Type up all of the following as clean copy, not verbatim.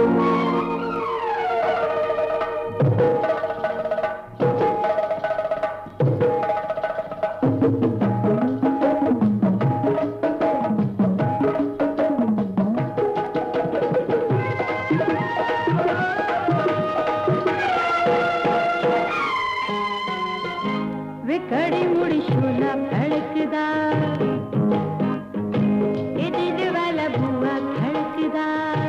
कड़ी मुड़ी शोला फड़कदा ये दिल वाला बुआ खड़कदा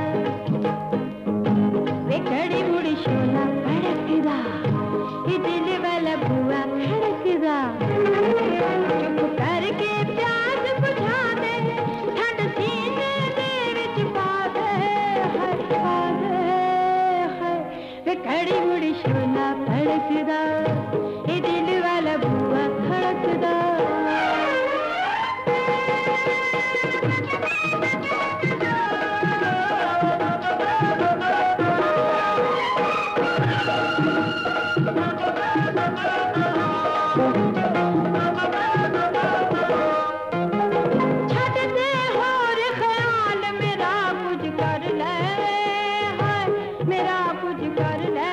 वे कड़ी मुड़ी शोला फड़कदा ये दिल वाला बुआ खड़कदा चुप करके प्यास बुझा दे ठंड सीने दे विच पा दे वे कड़ी मुड़ी शोला फड़कदा ये दिल वाला बुआ खड़कदा छटते होर ख्याल मेरा कुछ कर ले मेरा कुछ कर ले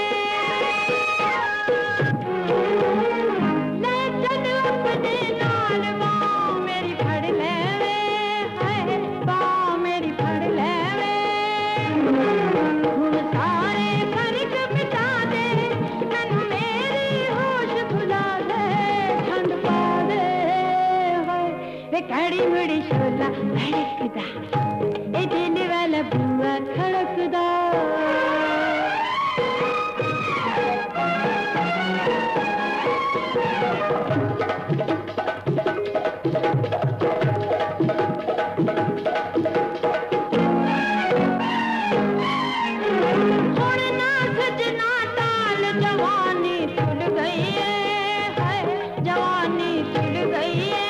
कड़ी मुड़ी शोला धड़कदा ये दिल वाला बुआ खड़कदा ना सजना ताल जवानी भूल गई है जवानी भूल गई है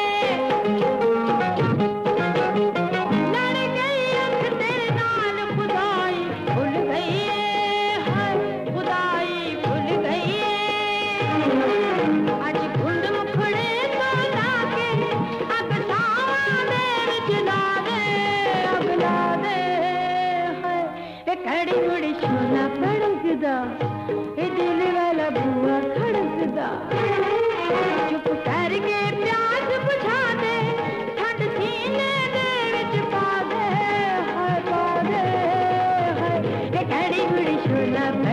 कड़ी मुड़ी शोला फड़कदा ये दिल वाला बुआ खड़कदा चुप करके प्यास बुझा दे ठंड सीने दे विच पा दे ये कड़ी मुड़ी शोला